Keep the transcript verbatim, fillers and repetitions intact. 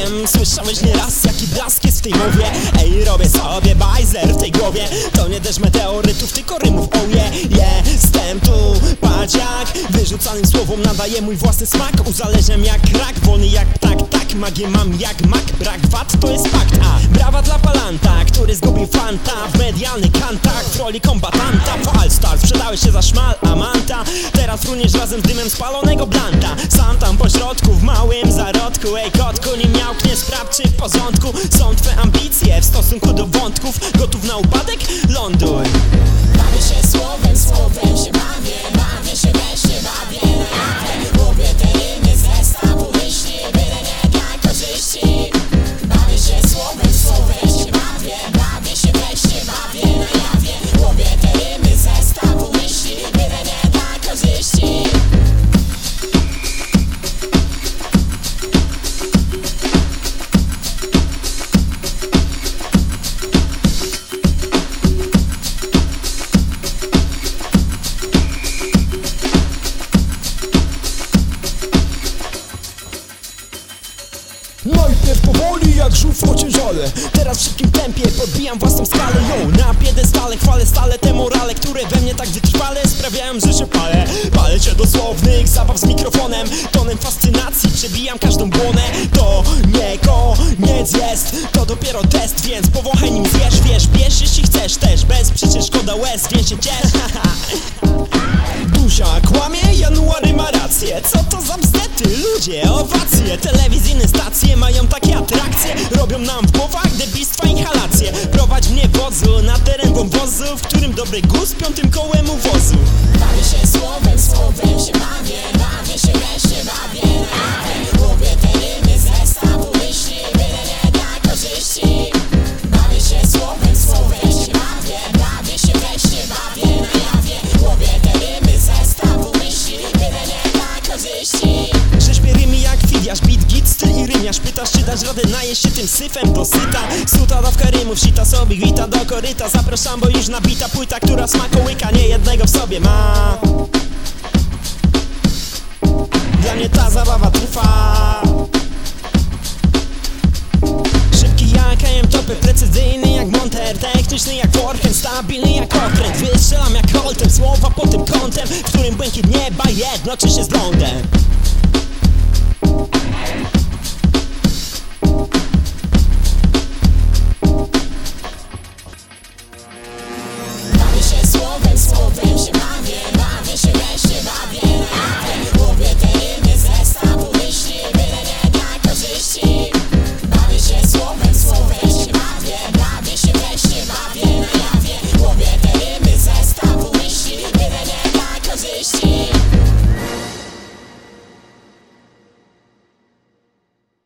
Wiem, słyszałeś nieraz jaki blask jest w tej mowie. Ej, robię sobie bajzer w tej głowie. To nie deszcz meteorytów, tylko rymów, oh yeah, yeah. Jestem tu, patrz jak wyrzucanym słowom nadaję mój własny smak. Uzależniam jak rak, wolny jak ptak, tak. Magię mam jak mak, brak wad to jest fakt. A brawa dla palanta, który zgubił fanta w medialnych kantach w roli kombatanta. Falstar, sprzedałeś się za szmal amanta. Teraz fruniesz razem z dymem spalonego blanta. Sam tam po środku, w małym zarodku. Ej kotku, nie miałknie, sprawdź czy w porządku są twe ambicje w stosunku do wątków. Gotów na upadek? Ląduj. Bawię się słowem, słowem się bawię. Bawię się, weź się bawię na jawie. Lubię te rymy z zestawu myśli, byle nie dla korzyści. Bawię się słowem, słowem się bawię. Bawię się, weź się bawię na jawie. Lubię te rymy z zestawu myśli, byle nie dla korzyści. Najpierw powoli jak żółw w ociężale. Teraz w szybkim tempie podbijam własną skalę. Yo, na piedestale chwalę stale te morale, które we mnie tak wytrwale sprawiają, że się palę. Palę cię dosłownych zabaw z mikrofonem. Tonem fascynacji przebijam każdą błonę. To nie koniec jest, to dopiero test, więc powąchaj nim zjesz. Wiesz, bierz jeśli chcesz też, bez przecież szkoda łez, więc się ciesz. Duzia kłamie, January ma rację. Co to za bzdety, ludzie, owacje. Telewizyjne stacje mają takie atrakcje. Robią nam w głowach debistwa inhalacje. Prowadź mnie wozu na teren wąwozu, w którym dobry gust piątym kołem u wozu. Bawię się słowem, słowem się bawię. Bawię się, weź się bawię na jawie. Lubię te rymy z zestawu myśli, byle nie dla korzyści. Bawię się słowem, słowem się bawię. Bawię się, weź się bawię na jawie. Lubię te rymy z zestawu myśli, byle nie dla korzyści. Rzeźbię rymy jak fidiarz, beat, git, styl i rymiarz. Pytasz czy dasz radę najeść się tym syfem do syta. Suta dawka rymów, sita sobie gwita do koryta. Zapraszam, bo już nabita płyta, która smakołyka nie jednego w sobie ma. Dla mnie ta zabawa trwa. Szybki jak A M topy, precyzyjny jak Monter, techniczny jak forehand, stabilny jak okręt. Wystrzelam jak holter, słowa pod tym kątem, w którym błękit nieba jednoczy się z lądem.